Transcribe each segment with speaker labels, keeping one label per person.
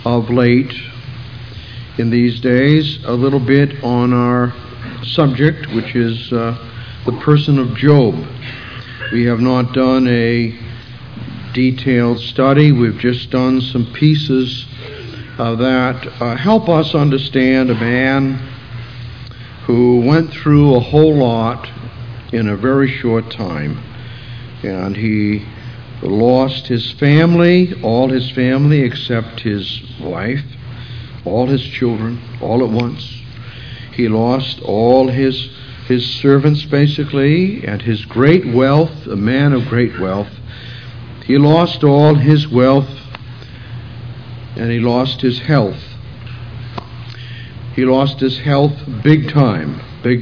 Speaker 1: of late in these days a little bit on our subject, which is the person of Job. We have not done a detailed study. We've just done some pieces that help us understand a man who went through a whole lot in a very short time. And he lost his family, all his family except his wife, all his children, all at once. He lost all his servants, basically, and his great wealth, a man of great wealth. He lost all his wealth, and he lost his health. He lost his health big time.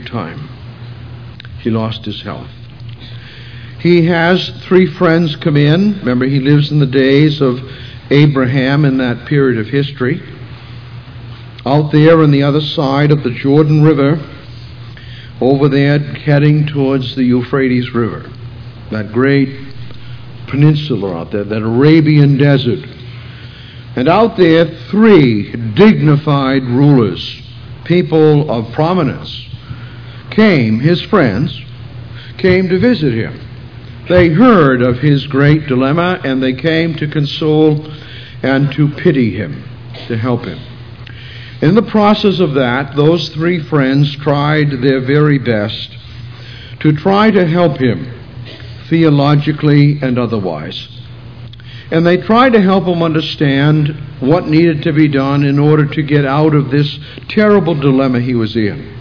Speaker 1: He lost his health. He has 3 friends come in. Remember, he lives in the days of Abraham in that period of history. Out there on the other side of the Jordan River, over there heading towards the Euphrates River, that great peninsula out there, that Arabian desert. And out there, 3 dignified rulers, people of prominence, his friends, came to visit him. They heard of his great dilemma, and they came to console and to pity him, to help him. In the process of that, those 3 friends tried their very best to try to help him, theologically and otherwise. And they tried to help him understand what needed to be done in order to get out of this terrible dilemma he was in.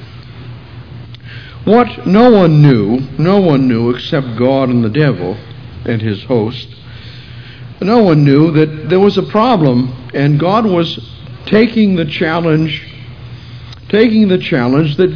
Speaker 1: What no one knew except God and the devil and his host. No one knew that there was a problem, and God was taking the challenge that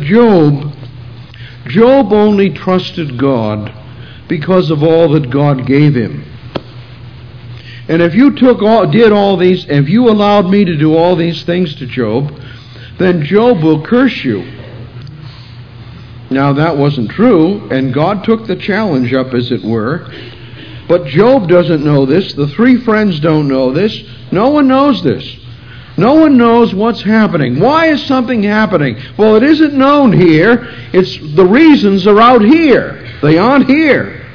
Speaker 1: Job only trusted God because of all that God gave him. And if you if you allowed me to do all these things to Job, then Job will curse you. Now that wasn't true, and God took the challenge up, as it were. But Job doesn't know this. The 3 friends don't know this. No one knows this. No one knows what's happening. Why is something happening? Well, it isn't known here. The reasons are out here. They aren't here.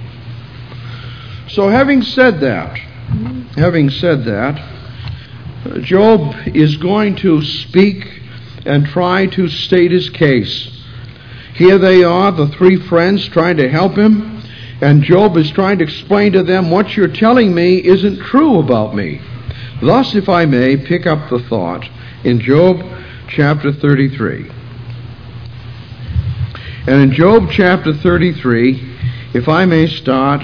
Speaker 1: So having said that, Job is going to speak and try to state his case. Here they are, the 3 friends, trying to help him, and Job is trying to explain to them, what you're telling me isn't true about me. Thus, if I may, pick up the thought in Job chapter 33. And in Job chapter 33, if I may start,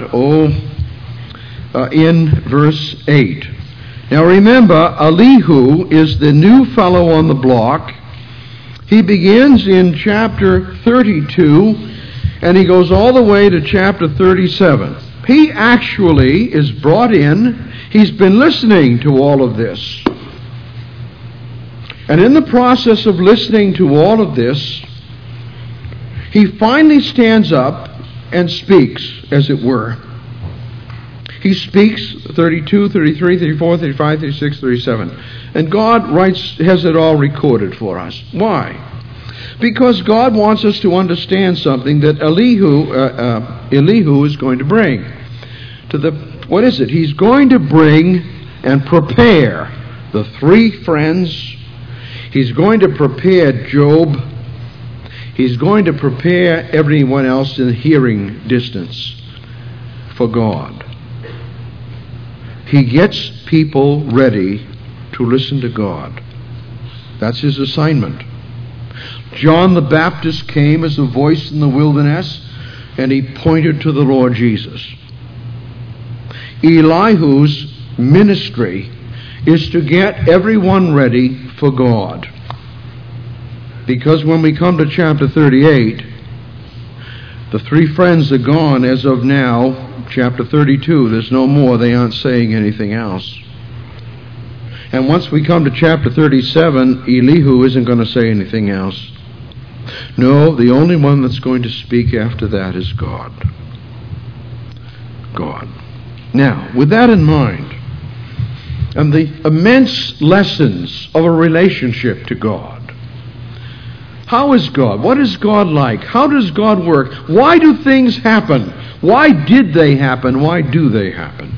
Speaker 1: in verse 8. Now remember, Elihu is the new fellow on the block. He begins in chapter 32, and he goes all the way to chapter 37. He actually is brought in. He's been listening to all of this. And in the process of listening to all of this, he finally stands up and speaks, as it were. He speaks 32, 33, 34, 35, 36, 37. And God has it all recorded for us. Why? Because God wants us to understand something that Elihu is going to bring. What is it? He's going to bring and prepare the 3 friends. He's going to prepare Job. He's going to prepare everyone else in hearing distance for God. He gets people ready to listen to God. That's his assignment. John the Baptist came as a voice in the wilderness, and he pointed to the Lord Jesus. Elihu's ministry is to get everyone ready for God. Because when we come to chapter 38, the 3 friends are gone as of now. Chapter 32, there's no more. They aren't saying anything else. And once we come to chapter 37, Elihu isn't going to say anything else. No, the only one that's going to speak after that is God. God. Now, with that in mind, and the immense lessons of a relationship to God. How is God? What is God like? How does God work? Why do things happen? Why did they happen? Why do they happen?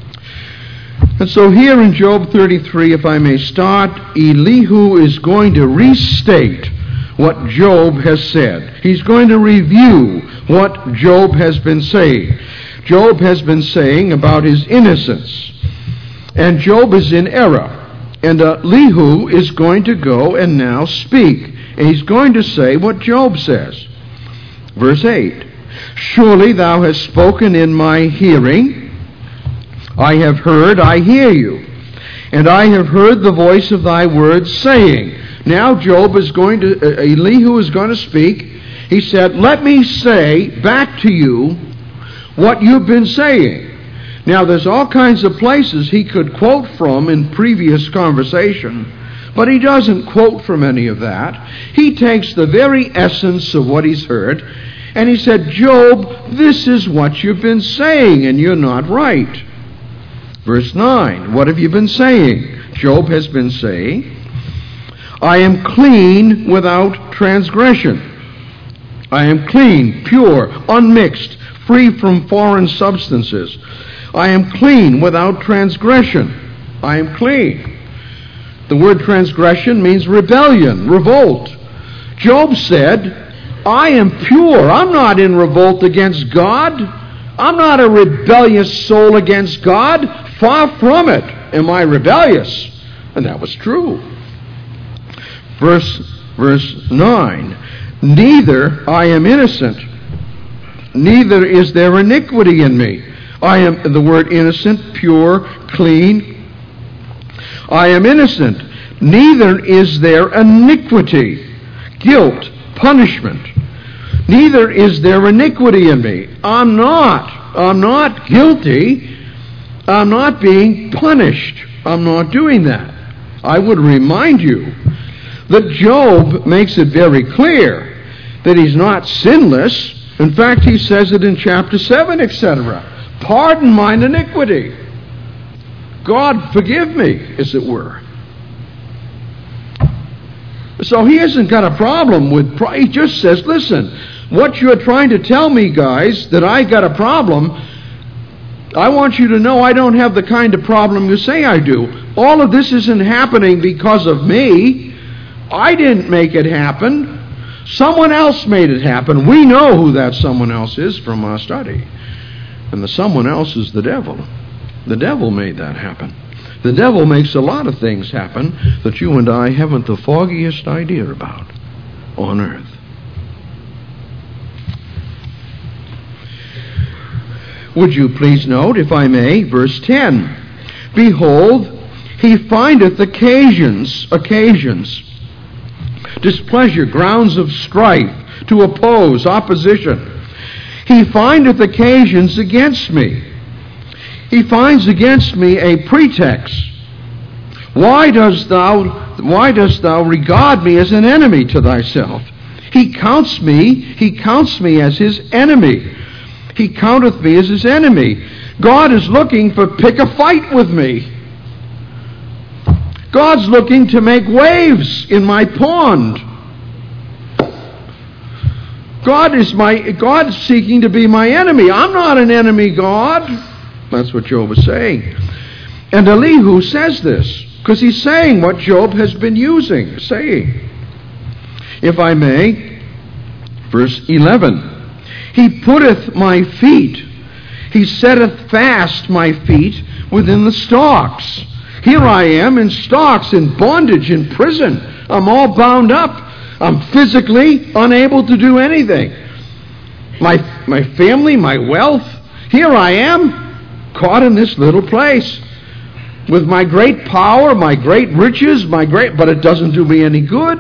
Speaker 1: And so here in Job 33, if I may start, Elihu is going to restate what Job has said. He's going to review what Job has been saying. Job has been saying about his innocence. And Job is in error. And Elihu is going to go and now speak. And he's going to say what Job says. Verse 8. Surely thou hast spoken in my hearing. I have heard, I hear you. And I have heard the voice of thy words saying. Now Elihu is going to speak. He said, let me say back to you what you've been saying. Now there's all kinds of places he could quote from in previous conversation, but he doesn't quote from any of that. He takes the very essence of what he's heard, and he said, Job, this is what you've been saying, and you're not right. Verse 9, what have you been saying? Job has been saying, I am clean without transgression. I am clean, pure, unmixed, free from foreign substances. I am clean without transgression. I am clean. The word transgression means rebellion, revolt. Job said, I am pure. I'm not in revolt against God. I'm not a rebellious soul against God. Far from it am I rebellious. And that was true. Verse 9, neither I am innocent, neither is there iniquity in me. I am, the word innocent, pure, clean. I am innocent, neither is there iniquity, guilt, punishment. Neither is there iniquity in me. I'm not guilty. I'm not being punished. I'm not doing that. I would remind you that Job makes it very clear that he's not sinless. In fact, he says it in chapter 7, etc. Pardon mine iniquity. God, forgive me, as it were. So he hasn't got a problem with pride. He just says, listen, what you're trying to tell me, guys, that I got a problem, I want you to know I don't have the kind of problem you say I do. All of this isn't happening because of me. I didn't make it happen. Someone else made it happen. We know who that someone else is from our study. And the someone else is the devil. The devil made that happen. The devil makes a lot of things happen that you and I haven't the foggiest idea about on earth. Would you please note, if I may, verse 10. Behold, he findeth occasions, displeasure, grounds of strife, to oppose, opposition. He findeth occasions against me. He finds against me a pretext. Why dost thou regard me as an enemy to thyself? He counts me as his enemy. He counteth me as his enemy. God is looking for pick a fight with me. God's looking to make waves in my pond. God's seeking to be my enemy. I'm not an enemy, God. That's what Job is saying. And Elihu says this because he's saying what Job has been saying. If I may, verse 11. He putteth my feet. He setteth fast my feet within the stocks. Here I am in stocks, in bondage, in prison. I'm all bound up. I'm physically unable to do anything. My family, my wealth, here I am, caught in this little place. With my great power, my great riches, but it doesn't do me any good.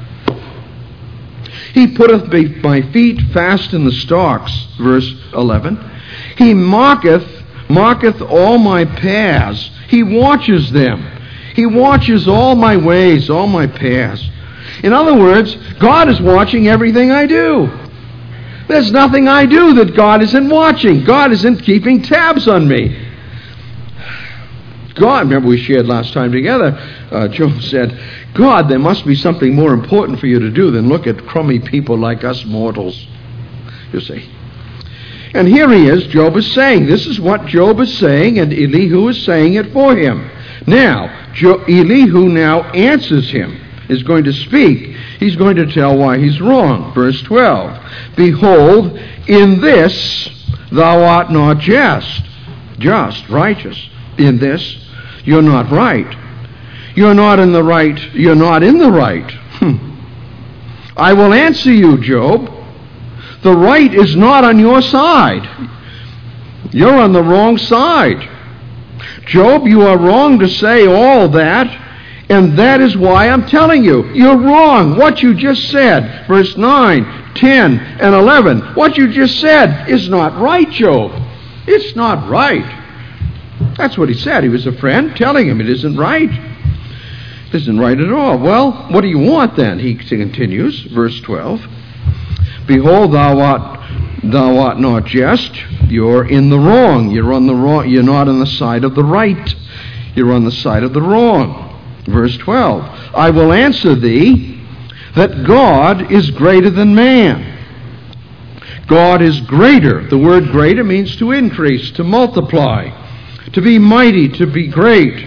Speaker 1: He putteth my feet fast in the stocks, verse 11. He mocketh all my paths. He watches them. He watches all my ways, all my paths. In other words, God is watching everything I do. There's nothing I do that God isn't watching. God isn't keeping tabs on me. God, remember we shared last time together, Job said, God, there must be something more important for you to do than look at crummy people like us mortals. You see. And here he is, Job is saying. This is what Job is saying, and Elihu is saying it for him. Now, Elihu now answers him, is going to speak. He's going to tell why he's wrong. Verse 12, Behold, in this thou art not just, righteous. In this, you're not right. You're not in the right. You're not in the right. I will answer you, Job. The right is not on your side. You're on the wrong side. Job, you are wrong to say all that, and that is why I'm telling you. You're wrong. What you just said, verse 9, 10, and 11, what you just said is not right, Job. It's not right. That's what he said. He was a friend telling him it isn't right. It isn't right at all. Well, what do you want then? He continues, verse 12. Behold, thou art not just. You're in the wrong. You're on the wrong. You're not on the side of the right. You're on the side of the wrong. Verse 12. I will answer thee that God is greater than man. God is greater. The word greater means to increase, to multiply, to be mighty, to be great.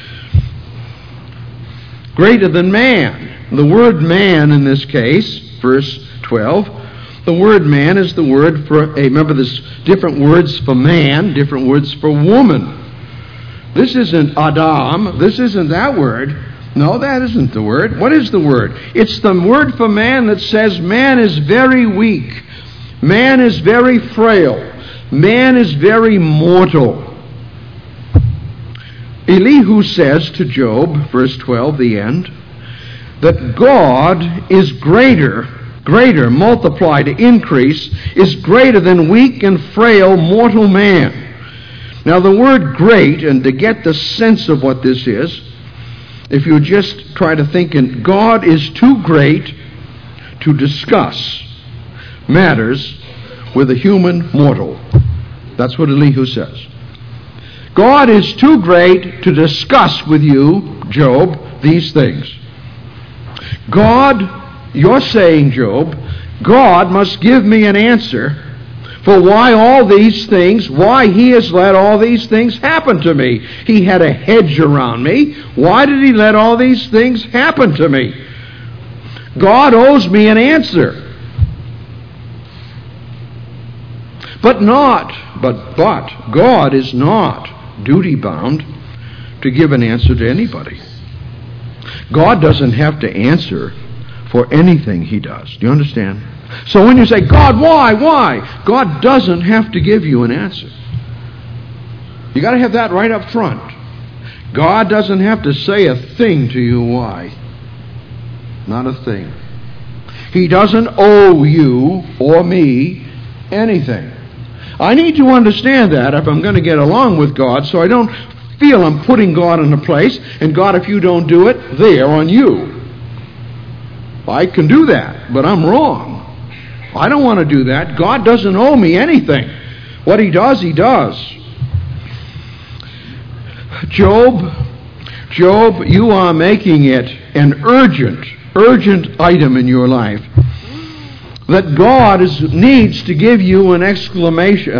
Speaker 1: Greater than man. The word man in this case, verse 12, the word man is the word for, remember there's different words for man, different words for woman. This isn't Adam, this isn't that word. No, that isn't the word. What is the word? It's the word for man that says man is very weak. Man is very frail. Man is very mortal. Elihu says to Job, verse 12, the end, that God is greater, multiply to increase, is greater than weak and frail mortal man. Now the word great, and to get the sense of what this is, if you just try to think God is too great to discuss matters with a human mortal. That's what Elihu says. God is too great to discuss with you, Job, these things. God, you're saying, Job, God must give me an answer for why all these things, why he has let all these things happen to me. He had a hedge around me. Why did he let all these things happen to me? God owes me an answer. But God is not duty-bound to give an answer to anybody. God doesn't have to answer for anything he does. Do you understand? So when you say, God, why? God doesn't have to give you an answer. You got to have that right up front. God doesn't have to say a thing to you why. Not a thing. He doesn't owe you or me anything. I need to understand that if I'm going to get along with God, so I don't feel I'm putting God in a place, and God, if you don't do it, there on you. I can do that, but I'm wrong. I don't want to do that. God doesn't owe me anything. What he does, he does. Job, you are making it an urgent item in your life that God needs to give you an explanation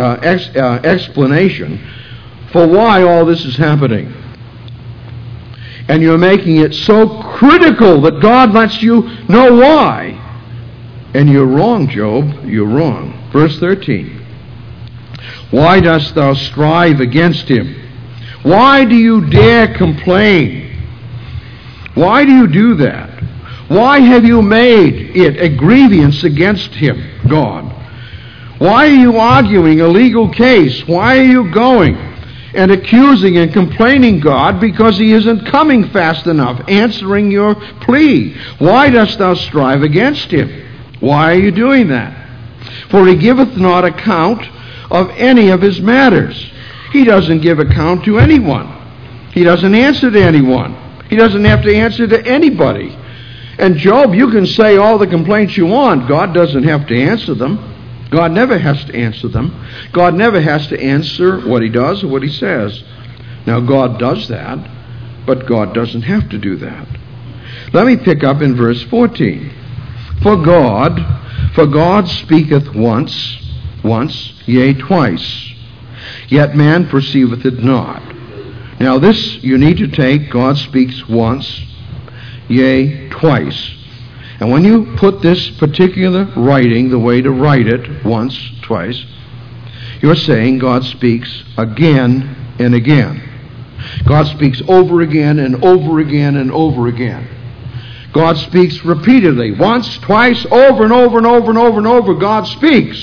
Speaker 1: for why all this is happening. And you're making it so critical that God lets you know why. And you're wrong, Job. You're wrong. Verse 13. Why dost thou strive against him? Why do you dare complain? Why do you do that? Why have you made it a grievance against him, God? Why are you arguing a legal case? Why are you going and accusing and complaining God because he isn't coming fast enough, answering your plea? Why dost thou strive against him? Why are you doing that? For he giveth not account of any of his matters. He doesn't give account to anyone. He doesn't answer to anyone. He doesn't have to answer to anybody. And Job, you can say all the complaints you want. God doesn't have to answer them. God never has to answer them. God never has to answer what he does or what he says. Now, God does that, but God doesn't have to do that. Let me pick up in verse 14. For God speaketh once, yea, twice, yet man perceiveth it not. Now this you need to take, God speaks once, yea, twice. And when you put this particular writing, the way to write it, once, twice, you're saying God speaks again and again. God speaks over again and over again and over again. God speaks repeatedly, once, twice, over and over and over and over and over. God speaks.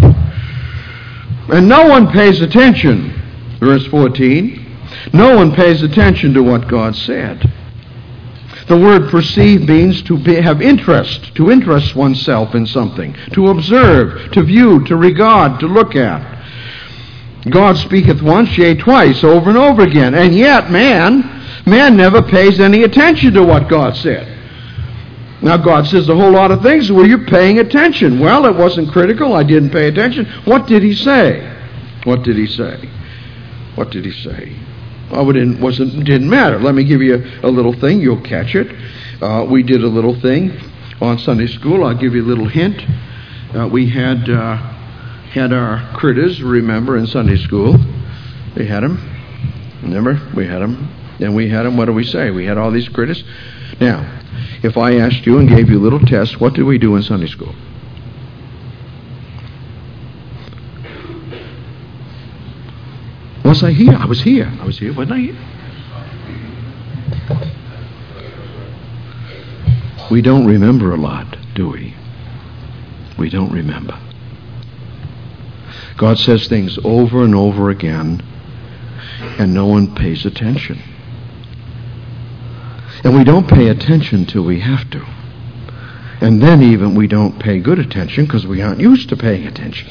Speaker 1: And no one pays attention. Verse 14. No one pays attention to what God said. The word perceive means to have interest, to interest oneself in something, to observe, to view, to regard, to look at. God speaketh once, yea, twice, over and over again. And yet man never pays any attention to what God said. Now God says a whole lot of things. Were you paying attention? Well, it wasn't critical. I didn't pay attention. What did he say? What did he say? What did he say? Oh, it didn't matter. Let me give you a little thing. You'll catch it. We did a little thing on Sunday school. I'll give you a little hint. We had our critters, remember, in Sunday school. They had them. Remember? We had them. And we had them, what do we say? We had all these critters. Now, if I asked you and gave you a little test, what did we do in Sunday school? Was I here? I was here. Wasn't I here? We don't remember a lot, do we? We don't remember. God says things over and over again, and no one pays attention. And we don't pay attention till we have to. And then even we don't pay good attention because we aren't used to paying attention.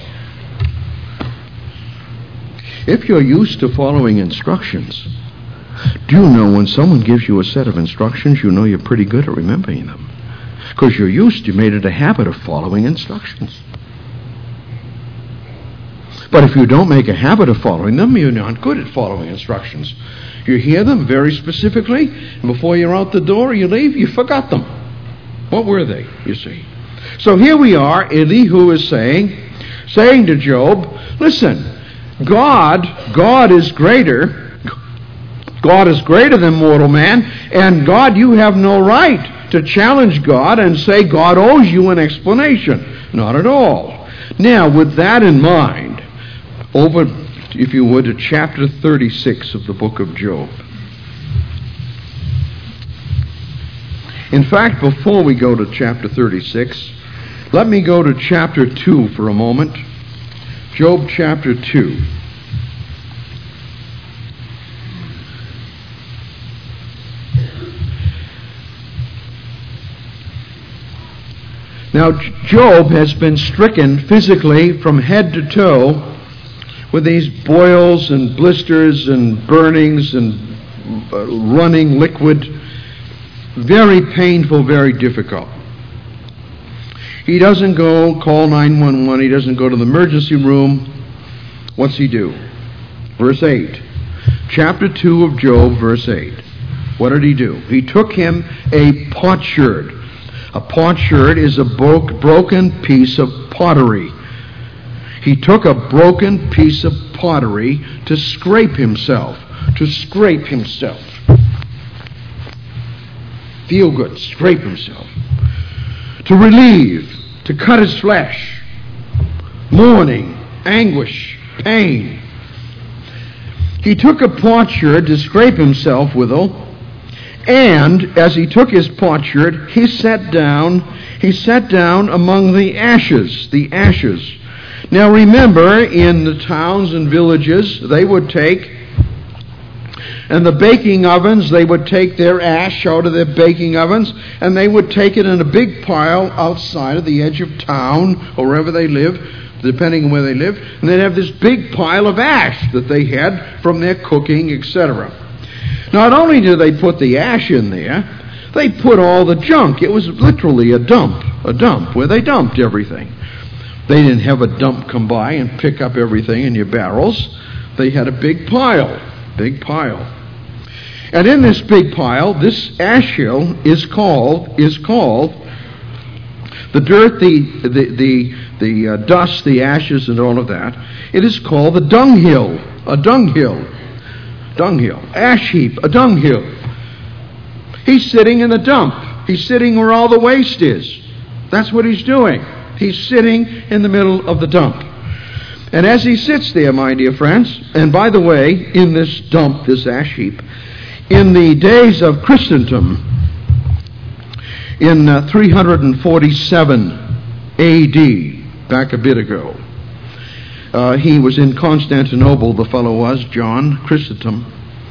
Speaker 1: If you're used to following instructions, do you know when someone gives you a set of instructions, you know you're pretty good at remembering them? Because you made it a habit of following instructions. But if you don't make a habit of following them, you're not good at following instructions. You hear them very specifically, and before you're out the door, you leave, you forgot them. What were they, you see? So here we are, Elihu is saying to Job, listen, God is greater. God is greater than mortal man, and God, you have no right to challenge God and say God owes you an explanation. Not at all. Now, with that in mind, over, if you would, to chapter 36 of the book of Job. In fact, before we go to chapter 36, let me go to chapter 2 for a moment. Job chapter 2. Now, Job has been stricken physically from head to toe with these boils and blisters and burnings and running liquid. Very painful, very difficult. He doesn't go call 911. He doesn't go to the emergency room. What's he do? Verse 8. Chapter 2 of Job, verse 8. What did he do? He took him a potsherd. A potsherd is a broken piece of pottery. He took a broken piece of pottery to scrape himself. To scrape himself. Feel good. Scrape himself. To relieve. To cut his flesh. Mourning. Anguish. Pain. He took a potsherd to scrape himself withal. And as he took his potsherd, he sat down among the ashes. The ashes. Now remember, in the towns and villages, they would take, and the baking ovens, they would take their ash out of their baking ovens, and they would take it in a big pile outside of the edge of town, or wherever they live, depending on where they live, and they'd have this big pile of ash that they had from their cooking, etc. Not only did they put the ash in there, they put all the junk. It was literally a dump where they dumped everything. They didn't have a dump come by and pick up everything in your barrels. They had a big pile. Big pile. And in this big pile, this ash hill is called the dirt, the dust, the ashes, and all of that. It is called the dunghill, a dunghill, ash heap, a dunghill. He's sitting in the dump. He's sitting where all the waste is. That's what he's doing. He's sitting in the middle of the dump. And as he sits there, my dear friends, and by the way, in this dump, this ash heap, in the days of Christendom, in 347 A.D., back a bit ago, he was in Constantinople, the fellow was, John Chrysostom.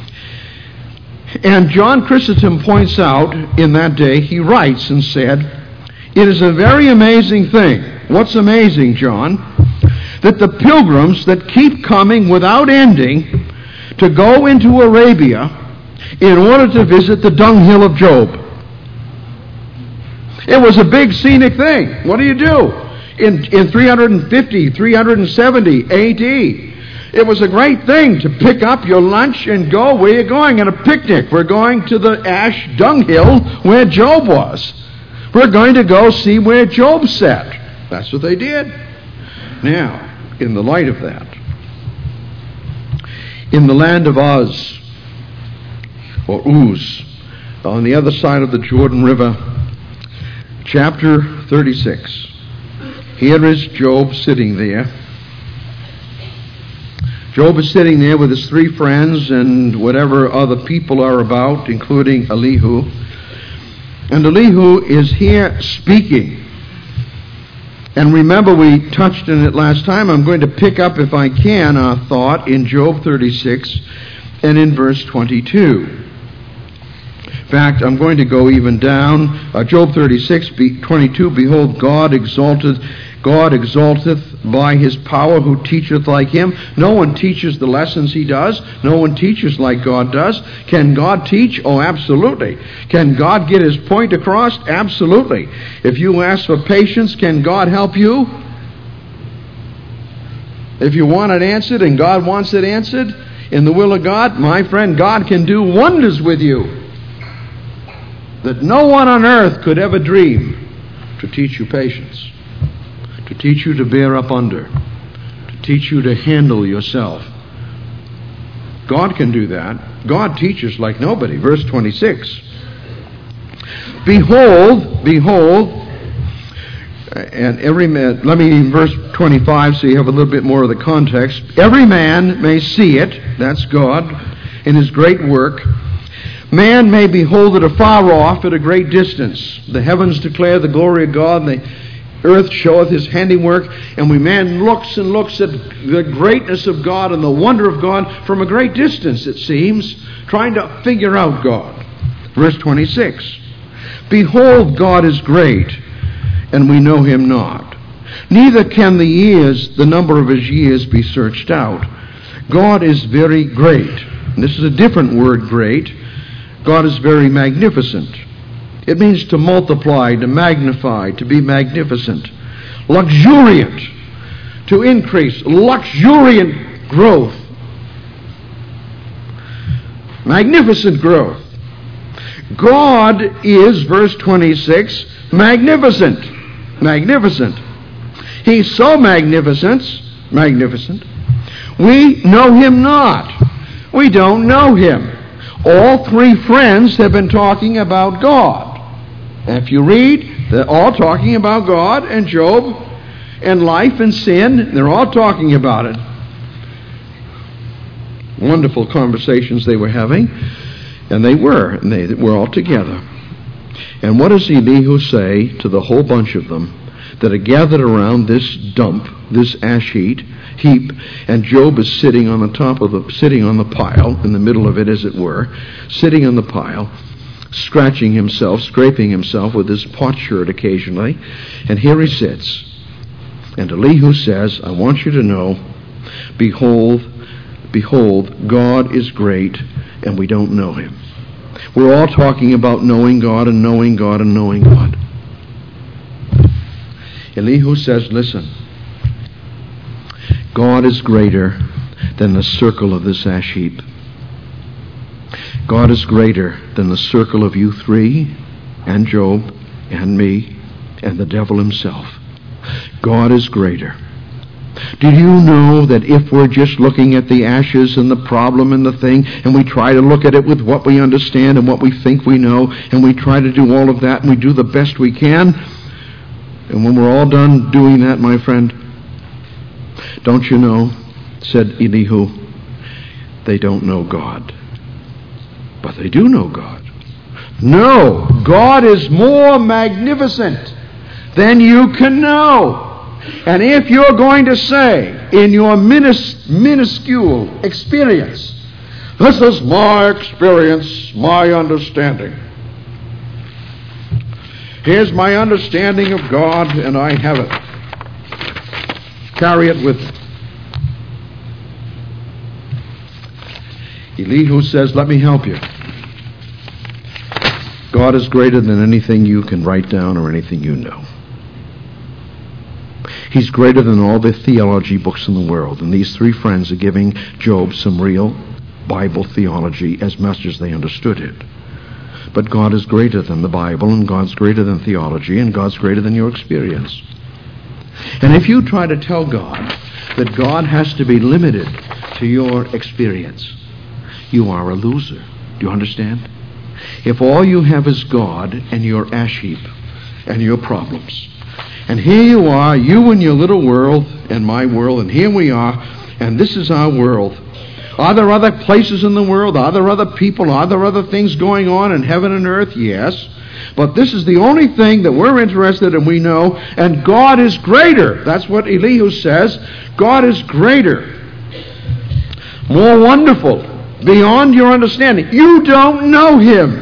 Speaker 1: And John Chrysostom points out in that day, he writes and said, "It is a very amazing thing." What's amazing, John? That the pilgrims that keep coming without ending to go into Arabia in order to visit the dunghill of Job. It was a big scenic thing. What do you do? In 350, 370 A.D., it was a great thing to pick up your lunch and go. Where are you going? On a picnic. We're going to the ash dunghill where Job was. We're going to go see where Job sat. That's what they did. Now, in the light of that, in the land of Uz, or Uz, on the other side of the Jordan River, chapter 36, here is Job sitting there. Job is sitting there with his three friends and whatever other people are about, including Elihu. And Elihu is here speaking. And remember, we touched on it last time. I'm going to pick up, if I can, our thought in Job 36 and in verse 22. In fact, I'm going to go even down. Job 36, 22, "Behold, God exalteth by his power who teacheth like him." No one teaches the lessons he does. No one teaches like God does. Can God teach? Oh, absolutely. Can God get his point across? Absolutely. If you ask for patience, can God help you? If you want it answered and God wants it answered in the will of God, my friend, God can do wonders with you that no one on earth could ever dream, to teach you patience, to teach you to bear up under, to teach you to handle yourself. God can do that. God teaches like nobody. Verse 26. Behold, and every man, let me in verse 25 so you have a little bit more of the context. Every man may see it, that's God, in his great work. Man may behold it afar off at a great distance. The heavens declare the glory of God, and the earth showeth his handiwork. And when man looks and looks at the greatness of God and the wonder of God from a great distance, it seems, trying to figure out God. Verse 26. Behold, God is great, and we know him not. Neither can the number of his years be searched out. God is very great. And this is a different word, great. God is very magnificent. It means to multiply, to magnify, to be magnificent. Luxuriant, to increase, luxuriant growth. Magnificent growth. God is, verse 26, magnificent. Magnificent. He's so magnificent. We know him not. We don't know him. All three friends have been talking about God. And if you read, they're all talking about God and Job and life and sin. They're all talking about it. Wonderful conversations they were having. And they were all together. And what does Elihu say to the whole bunch of them that are gathered around this dump, this ash heap, and Job is sitting on the pile, in the middle of it as it were, sitting on the pile, scratching himself, scraping himself with his potsherd occasionally, and here he sits. And Elihu says, I want you to know, behold, God is great, and we don't know him. We're all talking about knowing God and knowing God and knowing God. Elihu says, listen, God is greater than the circle of this ash heap. God is greater than the circle of you three, and Job, and me, and the devil himself. God is greater. Do you know that if we're just looking at the ashes and the problem and the thing, and we try to look at it with what we understand and what we think we know, and we try to do all of that, and we do the best we can, and when we're all done doing that, my friend, don't you know, said Elihu, they don't know God. But they do know God. No, God is more magnificent than you can know. And if you're going to say, in your minuscule experience, this is my experience, my understanding. Here's my understanding of God, and I have it. Carry it with me. Elihu says, let me help you. God is greater than anything you can write down or anything you know. He's greater than all the theology books in the world. And these three friends are giving Job some real Bible theology as much as they understood it. But God is greater than the Bible, and God's greater than theology, and God's greater than your experience. And if you try to tell God that God has to be limited to your experience, you are a loser. Do you understand? If all you have is God and your ash heap and your problems, and here you are, you and your little world and my world, and here we are, and this is our world. Are there other places in the world? Are there other people? Are there other things going on in heaven and earth? Yes. But this is the only thing that we're interested in, we know, and God is greater. That's what Elihu says. God is greater. More wonderful, beyond your understanding. You don't know Him.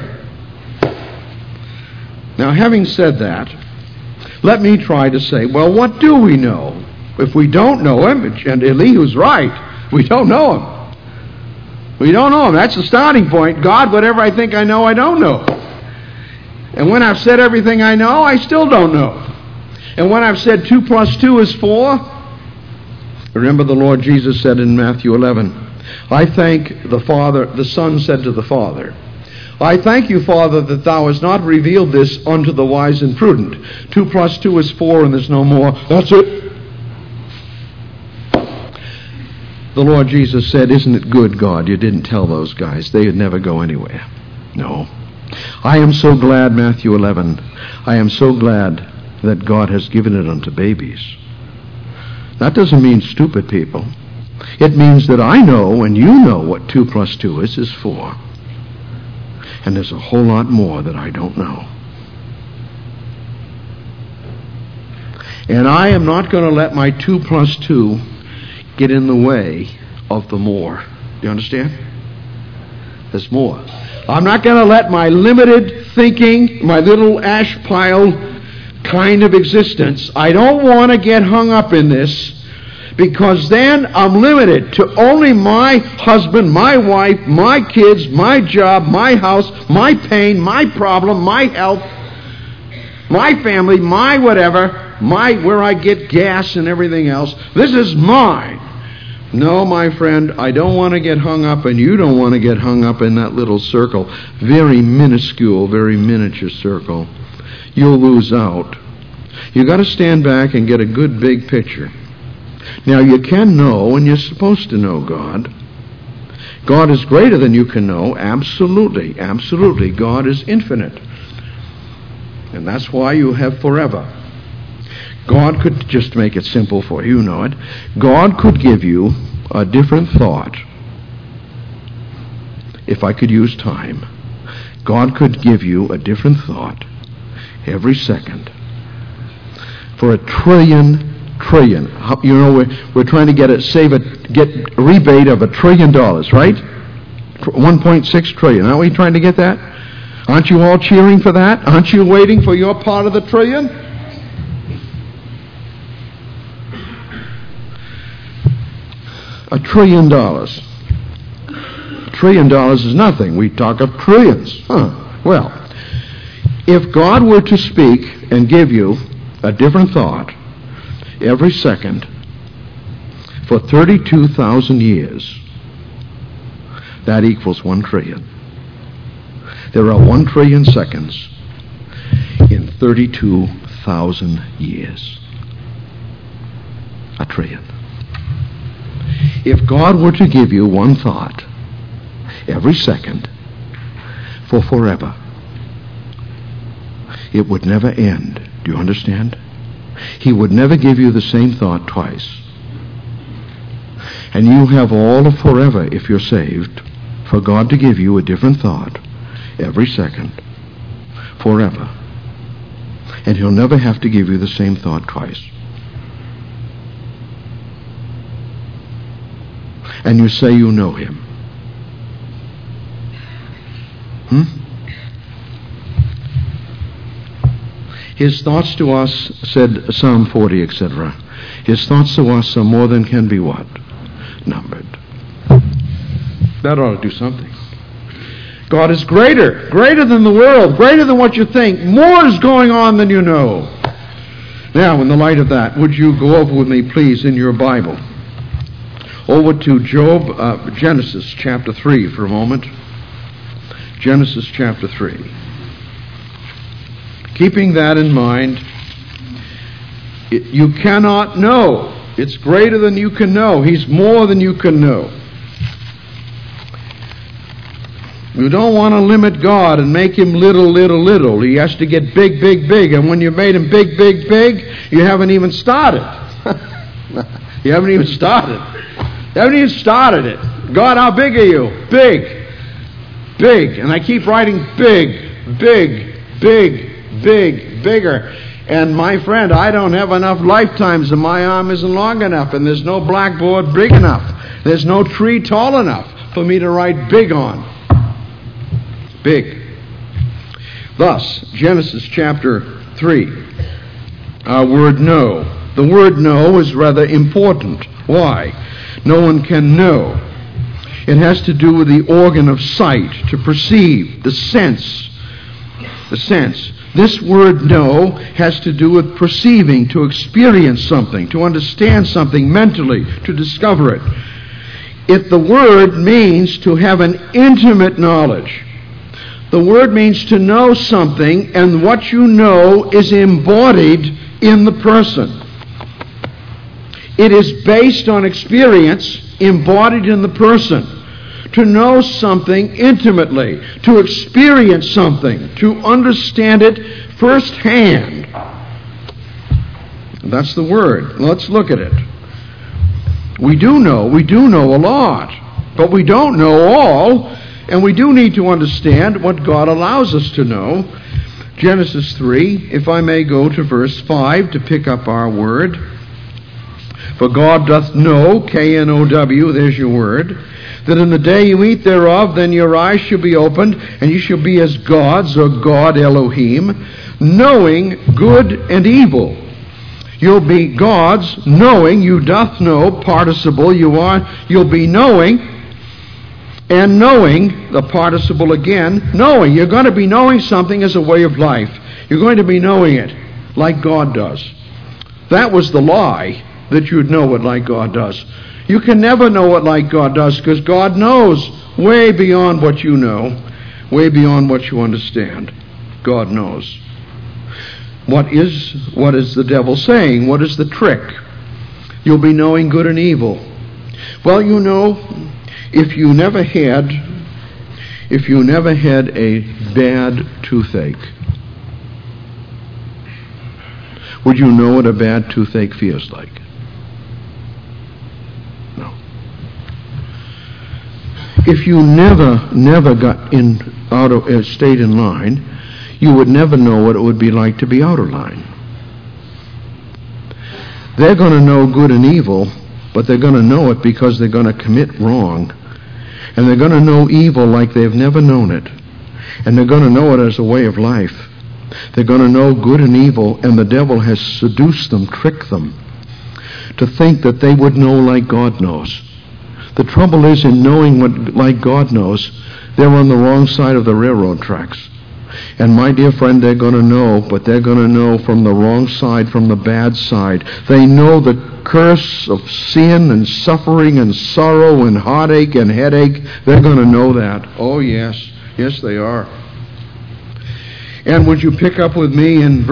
Speaker 1: Now, having said that, let me try to say, well, what do we know? If we don't know Him, and Elihu's right, we don't know Him. We don't know Him. That's the starting point. God, whatever I think I know, I don't know. And when I've said everything I know, I still don't know. And when I've said 2 plus 2 is 4, remember the Lord Jesus said in Matthew 11, I thank the Father, the Son said to the Father, I thank you, Father, that thou hast not revealed this unto the wise and prudent. 2 plus 2 is 4, and there's no more. That's it. The Lord Jesus said, isn't it good, God, you didn't tell those guys. They would never go anywhere. No. I am so glad, Matthew 11, I am so glad that God has given it unto babies. That doesn't mean stupid people. It means that I know and you know what 2 plus 2 is 4. And there's a whole lot more that I don't know. And I am not going to let my 2 plus 2 get in the way of the more. Do you understand? There's more. I'm not going to let my limited thinking, my little ash pile kind of existence, I don't want to get hung up in this, because then I'm limited to only my husband, my wife, my kids, my job, my house, my pain, my problem, my health, my family, my whatever, my where I get gas and everything else. This is mine. No, my friend, I don't want to get hung up, and you don't want to get hung up in that little circle. Very minuscule, very miniature circle. You'll lose out. You've got to stand back and get a good big picture. Now, you can know, and you're supposed to know God. God is greater than you can know. Absolutely, absolutely. God is infinite. And that's why you have forever. God could, just make it simple for you, know it, God could give you a different thought. If I could use time, God could give you a different thought every second for $1 trillion. You know, we're trying to get a rebate of $1 trillion, right? 1.6 trillion. Aren't we trying to get that? Aren't you all cheering for that? Aren't you waiting for your part of the trillion? $1 trillion. $1 trillion is nothing. We talk of trillions. Well, if God were to speak and give you a different thought every second for 32,000 years, that equals $1 trillion. There are 1 trillion seconds in 32,000 years. A trillion. If God were to give you one thought every second for forever, it would never end. Do you understand? He would never give you the same thought twice. And you have all of forever, if you're saved, for God to give you a different thought every second, forever. And He'll never have to give you the same thought twice. And you say you know Him. His thoughts to us, said Psalm 40, etc., His thoughts to us are more than can be what? Numbered. That ought to do something. God is greater than the world, greater than what you think. More is going on than you know. Now, in the light of that, would you go over with me, please, in your Bible, over to Genesis chapter 3 for a moment. Genesis chapter 3. Keeping that in mind, you cannot know. It's greater than you can know. He's more than you can know. You don't want to limit God and make Him little, little, little. He has to get big, big, big. And when you made Him big, big, big, you haven't even started. You haven't even started. You haven't even started it. God, how big are you? Big. Big. And I keep writing big, big, big, big, bigger. And my friend, I don't have enough lifetimes and my arm isn't long enough and there's no blackboard big enough. There's no tree tall enough for me to write big on. Big. Thus, Genesis chapter 3, our word know. The word know is rather important. Why? No one can know. It has to do with the organ of sight, to perceive, the sense. The sense. This word know has to do with perceiving, to experience something, to understand something mentally, to discover it. The word means to have an intimate knowledge. The word means to know something, and what you know is embodied in the person. It is based on experience, embodied in the person. To know something intimately, to experience something, to understand it firsthand. That's the word. Let's look at it. We do know a lot, but we don't know all, and we do need to understand what God allows us to know. Genesis 3, if I may go to verse 5 to pick up our word. For God doth know, K-N-O-W, there's your word, that in the day you eat thereof, then your eyes shall be opened, and you shall be as gods, or God Elohim, knowing good and evil. You'll be gods, knowing, you doth know, participle, you'll be knowing, and knowing, the participle again, knowing. You're going to be knowing something as a way of life. You're going to be knowing it like God does. That was the lie, that you'd know it like God does. You can never know it like God does, because God knows way beyond what you know, way beyond what you understand. God knows. What is the devil saying? What is the trick? You'll be knowing good and evil. Well, you know, if you never had a bad toothache, would you know what a bad toothache feels like? If you never stayed in line, you would never know what it would be like to be out of line. They're going to know good and evil, but they're going to know it because they're going to commit wrong. And they're going to know evil like they've never known it. And they're going to know it as a way of life. They're going to know good and evil, and the devil has seduced them, tricked them, to think that they would know like God knows. The trouble is, in knowing what like God knows, they're on the wrong side of the railroad tracks. And my dear friend, they're going to know, but they're going to know from the wrong side, from the bad side. They know the curse of sin and suffering and sorrow and heartache and headache. They're going to know that. Oh, yes. Yes, they are. And would you pick up with me in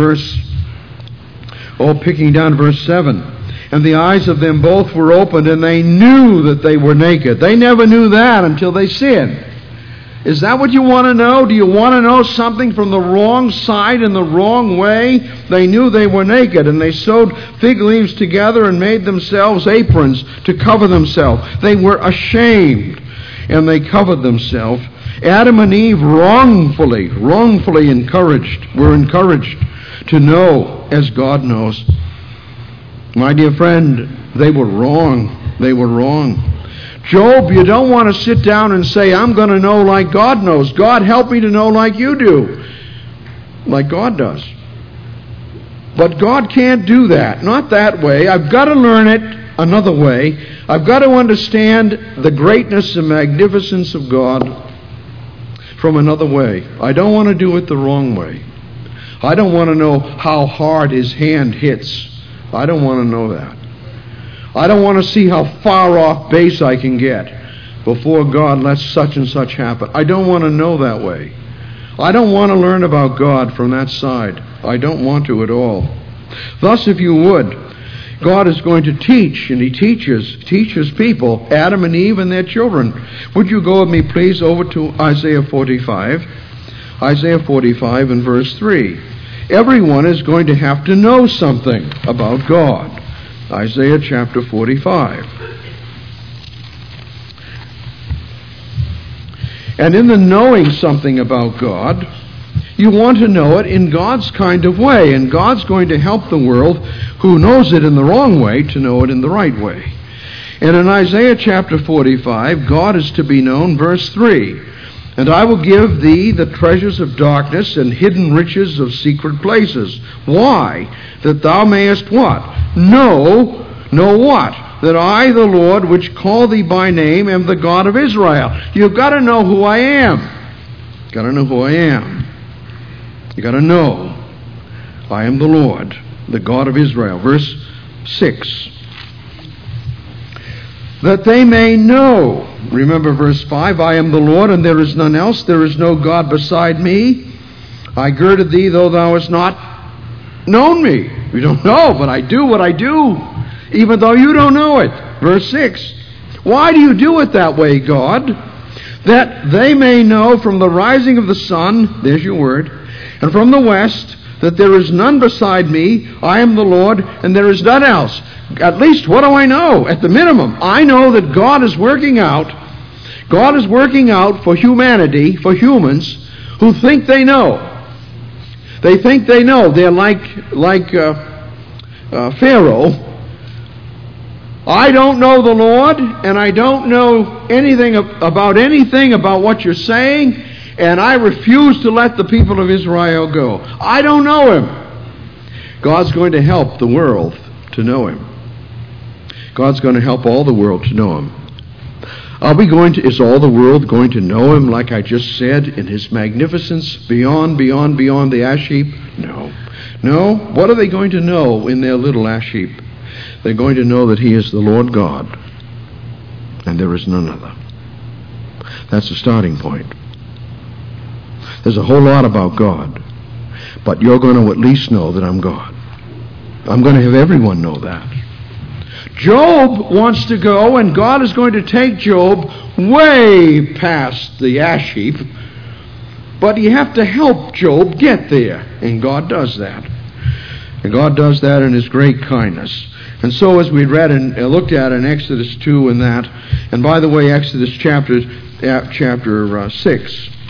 Speaker 1: picking down verse 7. And the eyes of them both were opened, and they knew that they were naked. They never knew that until they sinned. Is that what you want to know? Do you want to know something from the wrong side in the wrong way? They knew they were naked, and they sewed fig leaves together and made themselves aprons to cover themselves. They were ashamed, and they covered themselves. Adam and Eve wrongfully were encouraged to know as God knows. My dear friend, they were wrong. They were wrong. Job, you don't want to sit down and say, I'm going to know like God knows. God, help me to know like you do. Like God does. But God can't do that. Not that way. I've got to learn it another way. I've got to understand the greatness and magnificence of God from another way. I don't want to do it the wrong way. I don't want to know how hard His hand hits. I don't want to know that. I don't want to see how far off base I can get before God lets such and such happen. I don't want to know that way. I don't want to learn about God from that side. I don't want to at all. Thus, if you would, God is going to teach, and He teaches people, Adam and Eve and their children. Would you go with me, please, over to Isaiah 45. Isaiah 45 and verse 3. Everyone is going to have to know something about God. Isaiah chapter 45. And in the knowing something about God, you want to know it in God's kind of way, and God's going to help the world who knows it in the wrong way to know it in the right way. And in Isaiah chapter 45, God is to be known, verse 3, and I will give thee the treasures of darkness and hidden riches of secret places. Why? That thou mayest what? Know what? That I, the Lord, which call thee by name, am the God of Israel. You've got to know who I am. You've got to know who I am. You've got to know I am the Lord, the God of Israel. Verse 6. That they may know. Remember verse 5, I am the Lord, and there is none else. There is no God beside me. I girded thee, though thou hast not known me. You don't know, but I do what I do, even though you don't know it. Verse 6. Why do you do it that way, God? That they may know from the rising of the sun, there's your word, and from the west, that there is none beside me. I am the Lord, and there is none else. At least, what do I know? At the minimum, I know that God is working out for humanity, for humans who think they know. They think they know. They're like Pharaoh. I don't know the Lord, and I don't know anything about what you're saying, and I refuse to let the people of Israel go. I don't know Him. God's going to help the world to know Him. God's going to help all the world to know Him. Is all the world going to know Him, like I just said, in His magnificence, beyond the ash heap? No. No? What are they going to know in their little ash heap? They're going to know that He is the Lord God, and there is none other. That's the starting point. There's a whole lot about God, but you're going to at least know that I'm God. I'm going to have everyone know that. Job wants to go, and God is going to take Job way past the ash heap, but you have to help Job get there, and God does that. And God does that in His great kindness. And so as we read and looked at in Exodus 2 and that, and by the way, Exodus chapter 6,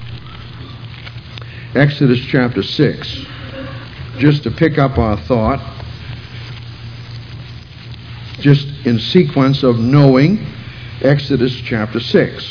Speaker 1: Exodus chapter 6, just to pick up our thought, just in sequence of knowing, Exodus chapter 6.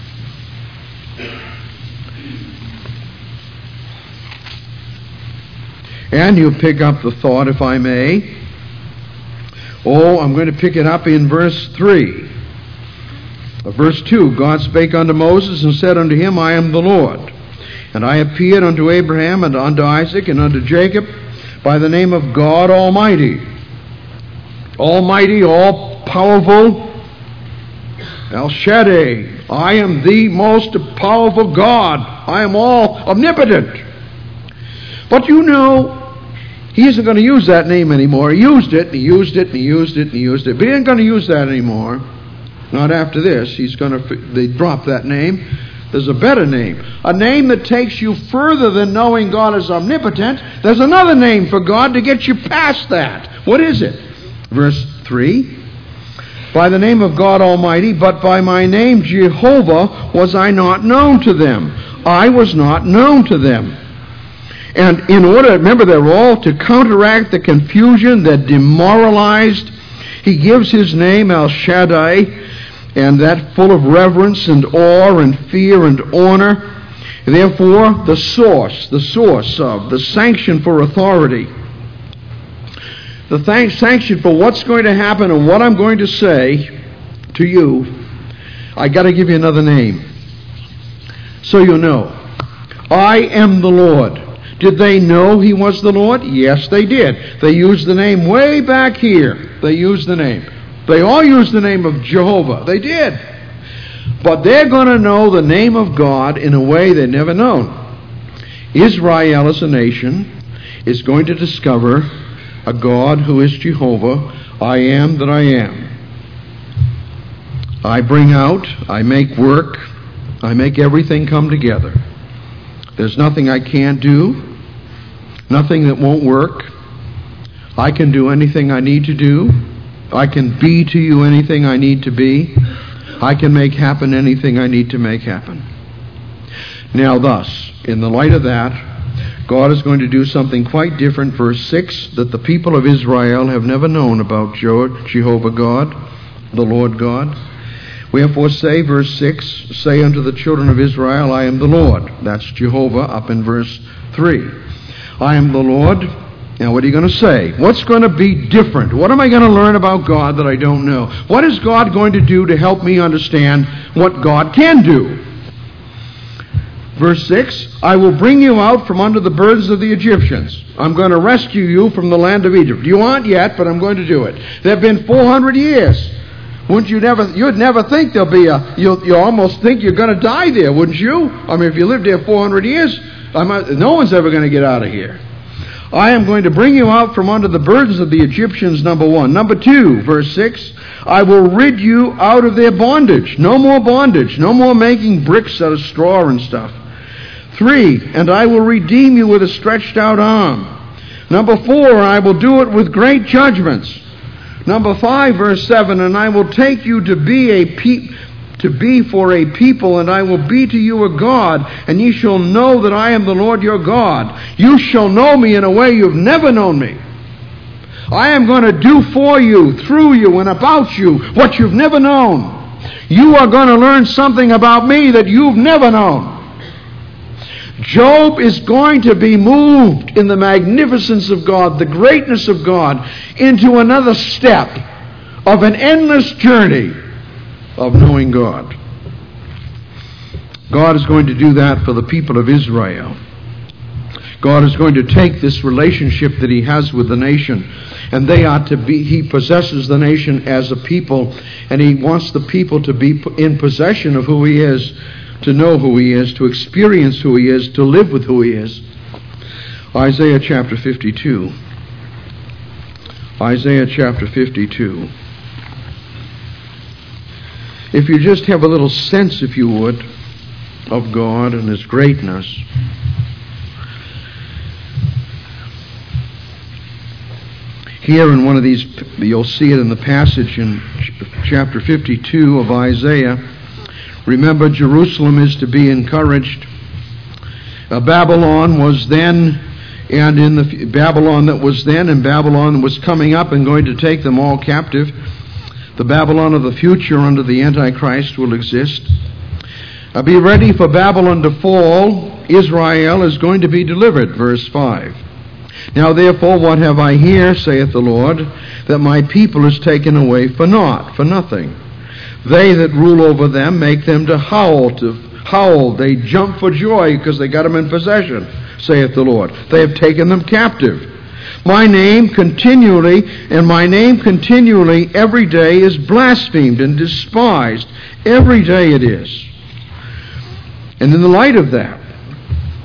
Speaker 1: And you pick up the thought, if I may. I'm going to pick it up in verse 3. Verse 2, God spake unto Moses and said unto him, I am the Lord. And I appeared unto Abraham and unto Isaac and unto Jacob by the name of God Almighty. Almighty, all-powerful, El Shaddai. I am the most powerful God. I am all omnipotent. But you know, he isn't going to use that name anymore. He used it, and he used it, and he used it, and he used it. But he ain't going to use that anymore. Not after this. They drop that name. There's a better name. A name that takes you further than knowing God is omnipotent. There's another name for God to get you past that. What is it? Verse 3. By the name of God Almighty, but by my name Jehovah was I not known to them. I was not known to them. And in order, remember, they're all to counteract the confusion that demoralized. He gives his name El Shaddai, and that full of reverence and awe and fear and honor. Therefore, the source of the sanction for authority, the sanction for what's going to happen and what I'm going to say to you, I got to give you another name. So you know. I am the Lord. Did they know he was the Lord? Yes, they did. They used the name way back here. They used the name. They all used the name of Jehovah. They did. But they're going to know the name of God in a way they've never known. Israel as a nation is going to discover a God who is Jehovah. I am that I am. I bring out, I make work, I make everything come together. There's nothing I can't do, nothing that won't work. I can do anything I need to do. I can be to you anything I need to be. I can make happen anything I need to make happen. Now thus, in the light of that, God is going to do something quite different. Verse 6, that the people of Israel have never known about Jehovah God, the Lord God. Wherefore say, verse 6, say unto the children of Israel, I am the Lord. That's Jehovah up in verse 3. I am the Lord. Now what are you going to say? What's going to be different? What am I going to learn about God that I don't know? What is God going to do to help me understand what God can do? Verse 6, I will bring you out from under the burdens of the Egyptians. I'm going to rescue you from the land of Egypt. You aren't yet, but I'm going to do it. There have been 400 years. You'd never think there'll be you almost think you're going to die there, wouldn't you? I mean, if you lived there 400 years, no one's ever going to get out of here. I am going to bring you out from under the burdens of the Egyptians, number 1. Number 2, verse 6, I will rid you out of their bondage. No more bondage. No more making bricks out of straw and stuff. 3, and I will redeem you with a stretched out arm. Number 4, I will do it with great judgments. Number 5, verse 7, and I will take you to be for a people, and I will be to you a God, and ye shall know that I am the Lord your God. You shall know me in a way you've never known me. I am going to do for you, through you, and about you what you've never known. You are going to learn something about me that you've never known. Job is going to be moved in the magnificence of God, the greatness of God, into another step of an endless journey of knowing God. God is going to do that for the people of Israel. God is going to take this relationship that he has with the nation, and he possesses the nation as a people, and he wants the people to be in possession of who he is, to know who he is, to experience who he is, to live with who he is. Isaiah chapter 52. Isaiah chapter 52. If you just have a little sense, if you would, of God and his greatness. Here in one of these, you'll see it in the passage in chapter 52 of Isaiah. Remember, Jerusalem is to be encouraged. Babylon was then, and in the Babylon that was then, and Babylon was coming up and going to take them all captive. The Babylon of the future under the Antichrist will exist. Be ready for Babylon to fall. Israel is going to be delivered. Verse 5. Now therefore, what have I here, saith the Lord, that my people is taken away for naught, for nothing. They that rule over them make them to howl. They jump for joy because they got them in possession, saith the Lord. They have taken them captive. My name continually every day is blasphemed and despised. Every day it is. And in the light of that,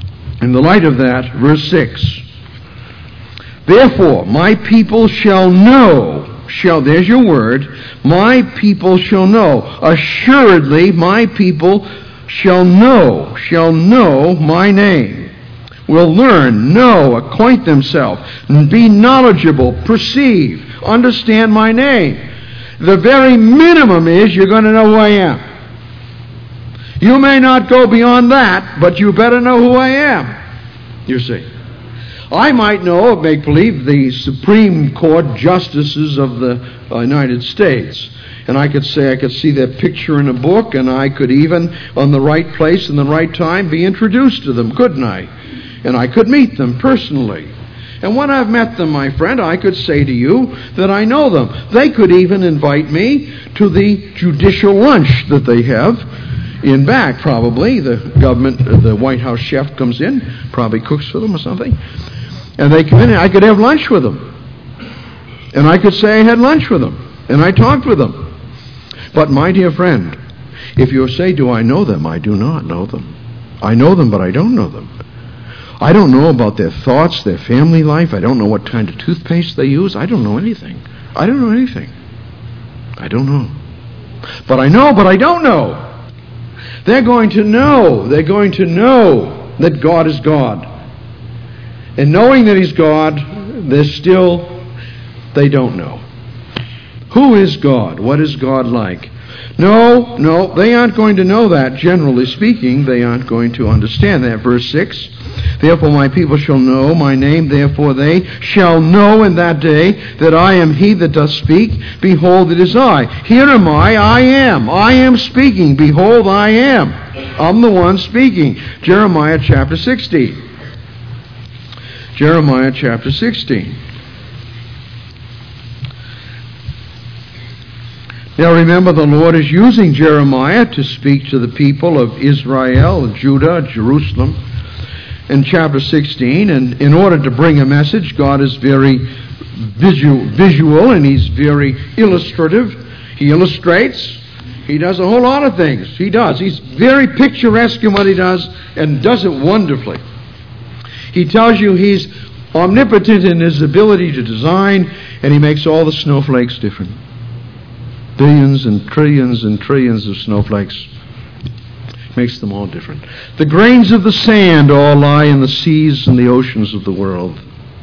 Speaker 1: In the light of that, verse 6. Therefore, my people shall know, there's your word, my people shall know. Assuredly, my people shall know my name. Will learn, know, acquaint themselves, and be knowledgeable, perceive, understand my name. The very minimum is you're going to know who I am. You may not go beyond that, but you better know who I am. You see. I might know, make believe, the Supreme Court justices of the United States. And I could see their picture in a book, and I could even, on the right place and the right time, be introduced to them, couldn't I? And I could meet them personally. And when I've met them, my friend, I could say to you that I know them. They could even invite me to the judicial lunch that they have in back, probably. The government, the White House chef comes in, probably cooks for them or something. And they come in, and I could have lunch with them. And I could say I had lunch with them. And I talked with them. But my dear friend, if you say, do I know them? I do not know them. I know them, but I don't know them. I don't know about their thoughts, their family life. I don't know what kind of toothpaste they use. I don't know anything. I don't know anything. I don't know. But I know, but I don't know. They're going to know. They're going to know that God is God. And knowing that He's God, they don't know. Who is God? What is God like? No, they aren't going to know that, generally speaking. They aren't going to understand that. Verse 6, therefore my people shall know my name, therefore they shall know in that day that I am He that doth speak. Behold, it is I. Here am I am. I am speaking. Behold, I am. I'm the one speaking. Jeremiah chapter 16. Jeremiah chapter 16. Now remember, the Lord is using Jeremiah to speak to the people of Israel, Judah, Jerusalem. In chapter 16, and in order to bring a message, God is very visual and He's very illustrative. He illustrates. He does a whole lot of things. He's very picturesque in what He does, and does it wonderfully. He tells you He's omnipotent in His ability to design, and He makes all the snowflakes different. Billions and trillions of snowflakes. Makes them all different. The grains of the sand all lie in the seas and the oceans of the world.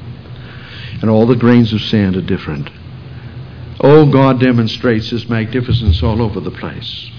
Speaker 1: And all the grains of sand are different. Oh, God demonstrates His magnificence all over the place.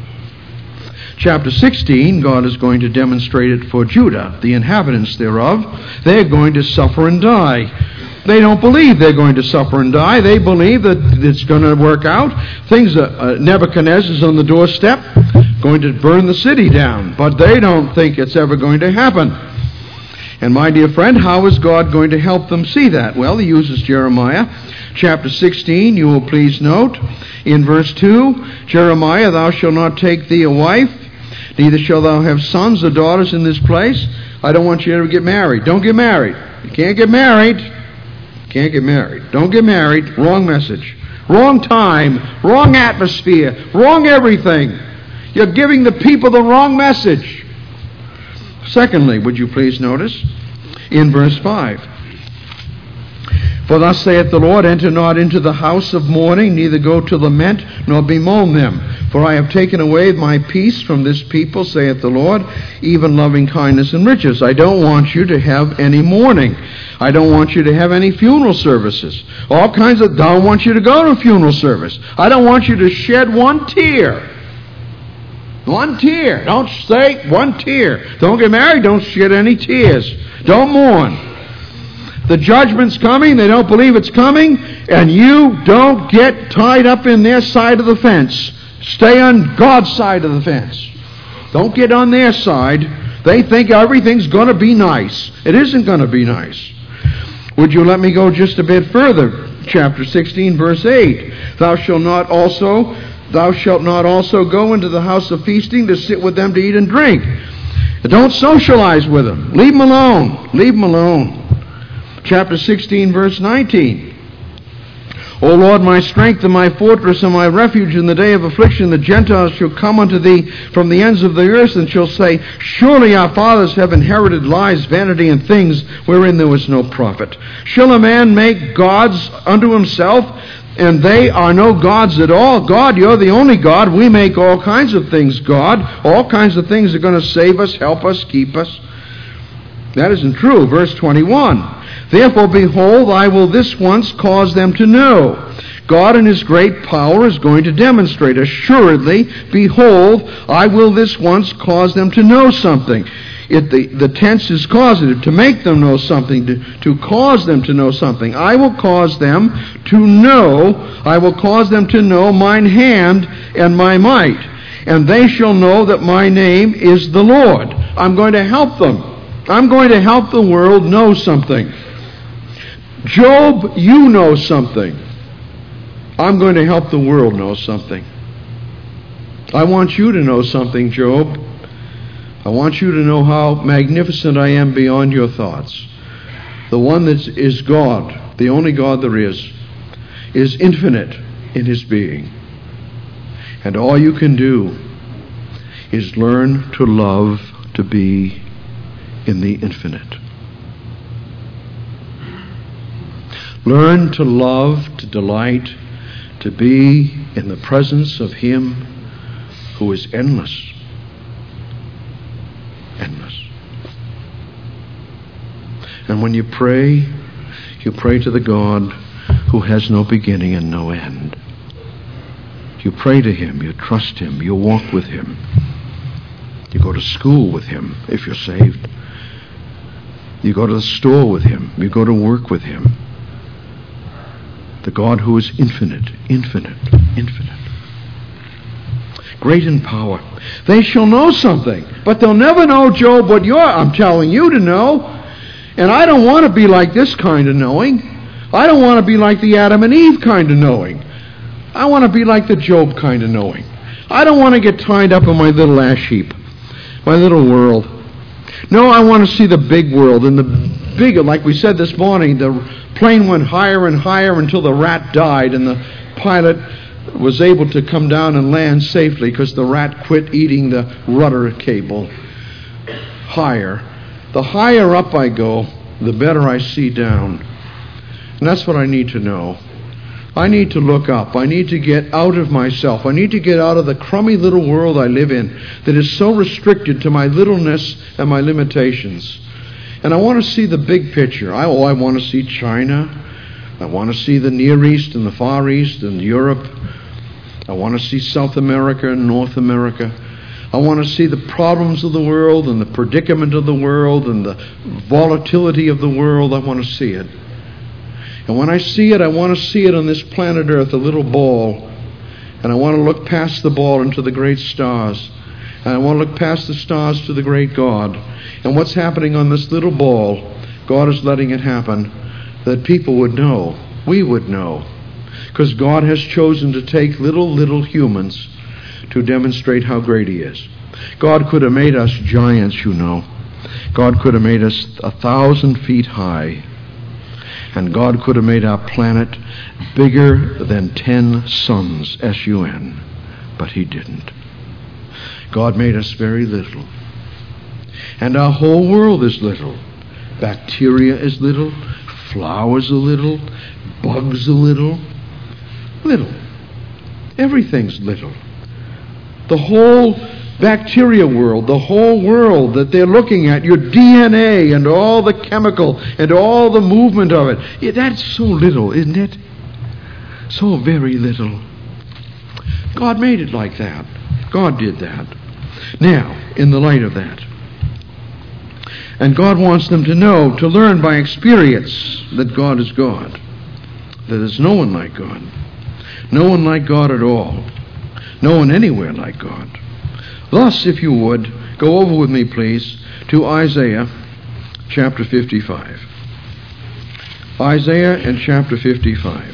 Speaker 1: Chapter 16, God is going to demonstrate it for Judah, the inhabitants thereof. They're going to suffer and die. They don't believe they're going to suffer and die. They believe that it's going to work out. Nebuchadnezzar's on the doorstep, going to burn the city down. But they don't think it's ever going to happen. And my dear friend, how is God going to help them see that? Well, He uses Jeremiah. Chapter 16, you will please note, in verse 2, Jeremiah, thou shalt not take thee a wife, neither shalt thou have sons or daughters in this place. I don't want you to ever get married. Don't get married. You can't get married. Can't get married. Don't get married. Wrong message. Wrong time. Wrong atmosphere. Wrong everything. You're giving the people the wrong message. Secondly, would you please notice in verse 5. For thus saith the Lord, enter not into the house of mourning, neither go to lament, nor bemoan them. For I have taken away my peace from this people, saith the Lord, even loving kindness and riches. I don't want you to have any mourning. I don't want you to have any funeral services. Don't want you to go to a funeral service. I don't want you to shed one tear. One tear. Don't say one tear. Don't get married. Don't shed any tears. Don't mourn. The judgment's coming. They don't believe it's coming. And you don't get tied up in their side of the fence. Stay on God's side of the fence. Don't get on their side. They think everything's going to be nice. It isn't going to be nice. Would you let me go just a bit further? Chapter 16, verse 8. Thou shalt not also go into the house of feasting to sit with them to eat and drink. Don't socialize with them. Leave them alone. Leave them alone. Chapter 16, verse 19. O Lord, my strength and my fortress and my refuge in the day of affliction, the Gentiles shall come unto thee from the ends of the earth, and shall say, Surely our fathers have inherited lies, vanity, and things wherein there was no profit. Shall a man make gods unto himself, and they are no gods at all? God, you're the only God. We make all kinds of things God. All kinds of things are going to save us, help us, keep us. That isn't true. Verse 21. Therefore, behold, I will this once cause them to know. God in His great power is going to demonstrate. Assuredly, behold, I will this once cause them to know something. The tense is causative, to make them know something, to cause them to know something. I will cause them to know mine hand and my might. And they shall know that my name is the Lord. I'm going to help them. I'm going to help the world know something. Job, you know something. I'm going to help the world know something. I want you to know something, Job. I want you to know how magnificent I am beyond your thoughts. The one that is God, the only God there is infinite in His being. And all you can do is learn to love to be in the infinite. Learn to love, to delight, to be in the presence of Him who is endless. Endless. And when you pray to the God who has no beginning and no end. You pray to Him, you trust Him, you walk with Him. You go to school with Him if you're saved. You go to the store with Him. You go to work with Him. The God who is infinite, infinite, infinite. Great in power. They shall know something, but they'll never know, Job, what I'm telling you to know. And I don't want to be like this kind of knowing. I don't want to be like the Adam and Eve kind of knowing. I want to be like the Job kind of knowing. I don't want to get tied up in my little ash heap, my little world. No, I want to see the big world, and the bigger, like we said this morning, the plane went higher and higher until the rat died, and the pilot was able to come down and land safely because the rat quit eating the rudder cable. Higher. The higher up I go, the better I see down. And that's what I need to know. I need to look up. I need to get out of myself. I need to get out of the crummy little world I live in that is so restricted to my littleness and my limitations. And I want to see the big picture. I want to see China. I want to see the Near East and the Far East and Europe. I want to see South America and North America. I want to see the problems of the world and the predicament of the world and the volatility of the world. I want to see it. And when I see it, I want to see it on this planet Earth, a little ball. And I want to look past the ball into the great stars. And I want to look past the stars to the great God. And what's happening on this little ball, God is letting it happen, that people would know, we would know. Because God has chosen to take little humans to demonstrate how great He is. God could have made us giants, you know. God could have made us 1,000 feet high. And God could have made our planet bigger than 10 suns, S-U-N. But He didn't. God made us very little. And our whole world is little. Bacteria is little. Flowers are little. Bugs are little. Little. Everything's little. The whole bacteria world, the whole world that they're looking at, your DNA and all the chemical and all the movement of it, yeah, that's so little, isn't it? So very little. God made it like that. God did that. Now, in the light of that, and God wants them to know, to learn by experience that God is God, that there's no one like God. No one like God at all. No one anywhere like God. Thus, if you would, go over with me, please, to Isaiah chapter 55. Isaiah and chapter 55.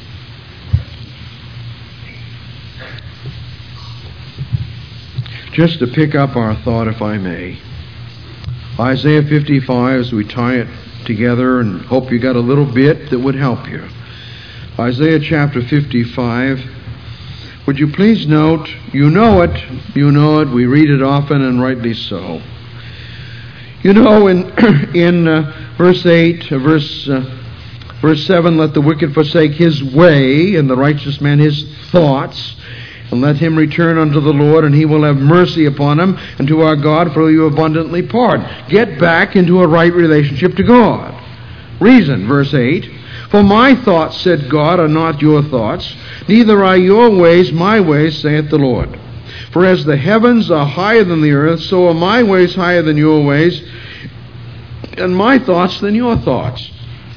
Speaker 1: Just to pick up our thought, if I may. Isaiah 55, as we tie it together, and hope you got a little bit that would help you. Isaiah chapter 55. Would you please note, you know it, we read it often and rightly so. You know, in verse 8, verse 7, let the wicked forsake his way, and the righteous man his thoughts, and let him return unto the Lord, and he will have mercy upon him, and to our God, for you abundantly pardon. Get back into a right relationship to God. Reason, verse 8, for my thoughts, said God, are not your thoughts, neither are your ways my ways, saith the Lord. For as the heavens are higher than the earth, so are my ways higher than your ways, and my thoughts than your thoughts.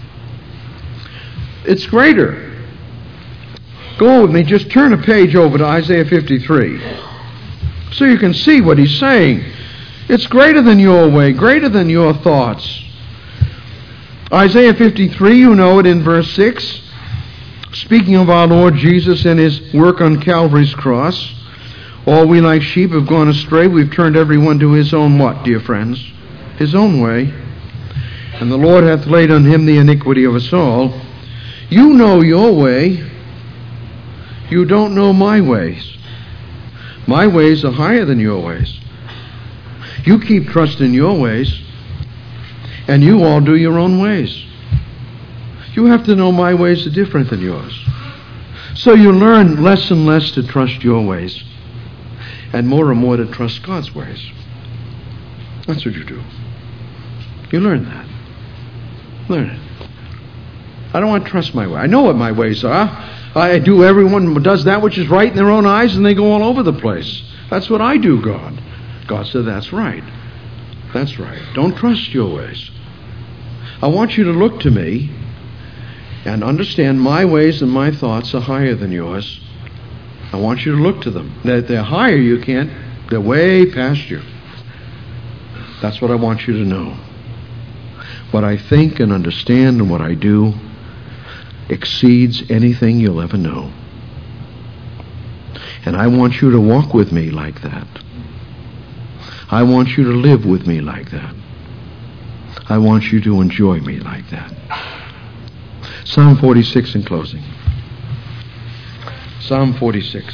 Speaker 1: It's greater. Go with me, just turn a page over to Isaiah 53, so you can see what he's saying. It's greater than your way, greater than your thoughts. Isaiah 53, you know it in verse 6, speaking of our Lord Jesus and his work on Calvary's cross. All we like sheep have gone astray. We've turned everyone to his own what, dear friends? His own way. And the Lord hath laid on him the iniquity of us all. You know your way. You don't know my ways. My ways are higher than your ways. You keep trusting your ways, and you all do your own ways. You have to know my ways are different than yours. So you learn less and less to trust your ways, and more to trust God's ways. That's what you do. You learn that. Learn it. I don't want to trust my way. I know what my ways are. I do. Everyone does that which is right in their own eyes, and they go all over the place. That's what I do, God. God said, that's right. That's right. Don't trust your ways. I want you to look to me and understand my ways and my thoughts are higher than yours. I want you to look to them. They're higher, you can't. They're way past you. That's what I want you to know. What I think and understand and what I do exceeds anything you'll ever know. And I want you to walk with me like that. I want you to live with me like that. I want you to enjoy me like that. Psalm 46 in closing. Psalm 46.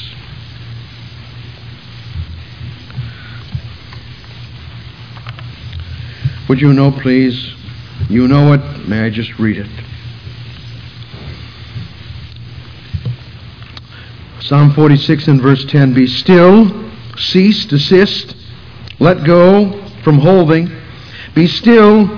Speaker 1: Would you know, please? You know it. May I just read it? Psalm 46 and verse 10. Be still, cease, desist, let go from holding. Be still,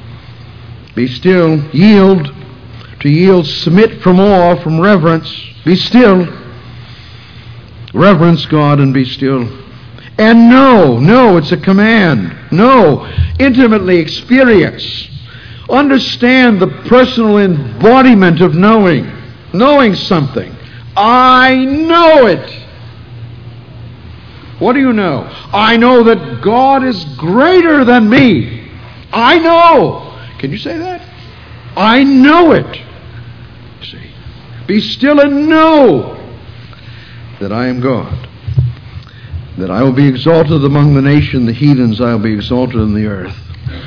Speaker 1: yield, to yield, submit from awe, from reverence. Be still, reverence God and be still. And know, it's a command. Know, intimately experience. Understand the personal embodiment of knowing something. I know it. What do you know? I know that God is greater than me. I know. Can you say that? I know it. See? Be still and know that I am God. That I will be exalted among the nation, the heathens, I will be exalted in the earth.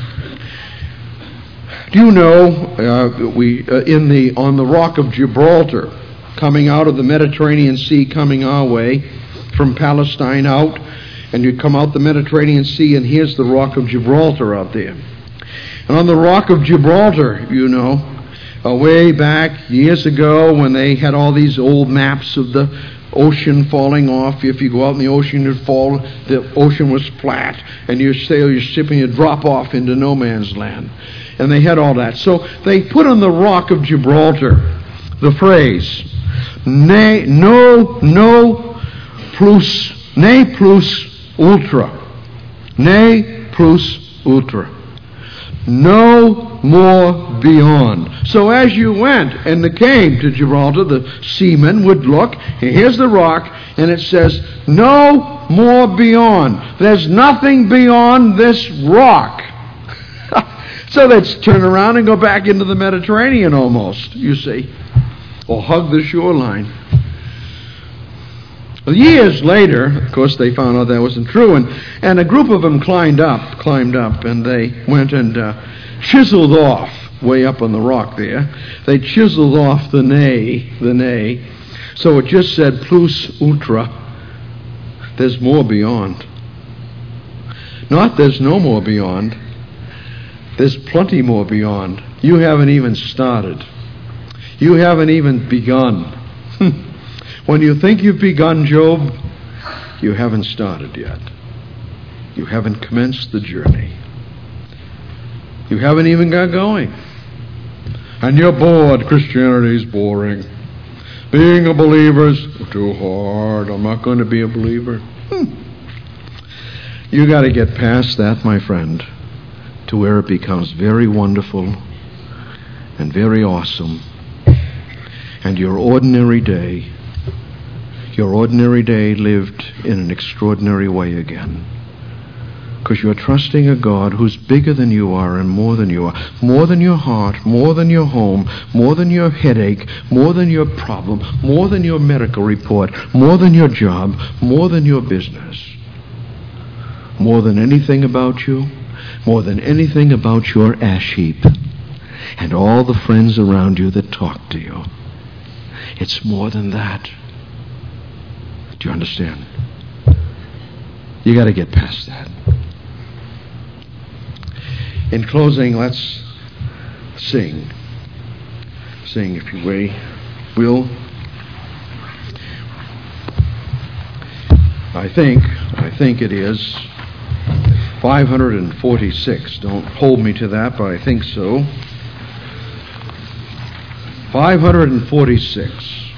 Speaker 1: Do you know, on the rock of Gibraltar, coming out of the Mediterranean Sea, coming our way, from Palestine out, and you come out the Mediterranean Sea, and here's the rock of Gibraltar out there. And on the rock of Gibraltar, you know, way back years ago when they had all these old maps of the ocean falling off. If you go out in the ocean, you'd fall. The ocean was flat, and you sail your ship and you drop off into no man's land. And they had all that. So they put on the rock of Gibraltar the phrase, ne plus ultra. Ne plus ultra. No more beyond. So as you went and came to Gibraltar, the seamen would look, and here's the rock, and it says, no more beyond. There's nothing beyond this rock. So they'd turn around and go back into the Mediterranean almost, you see, or hug the shoreline. Years later, of course, they found out that wasn't true, and a group of them climbed up, and they went and chiseled off way up on the rock there. They chiseled off the nay. So it just said plus ultra. There's more beyond. Not there's no more beyond. There's plenty more beyond. You haven't even started. You haven't even begun. When you think you've begun, Job, you haven't started yet. You haven't commenced the journey. You haven't even got going. And you're bored. Christianity's boring. Being a believer's too hard. I'm not going to be a believer. You got to get past that, my friend, to where it becomes very wonderful and very awesome. And your ordinary day lived in an extraordinary way again. Because you're trusting a God who's bigger than you are and more than you are. More than your heart, more than your home, more than your headache, more than your problem, more than your medical report, more than your job, more than your business. More than anything about you, more than anything about your ash heap and all the friends around you that talk to you. It's more than that. Do you understand? You got to get past that. In closing, let's sing. Sing, if you will. I think it is 546. Don't hold me to that, but I think so. 546.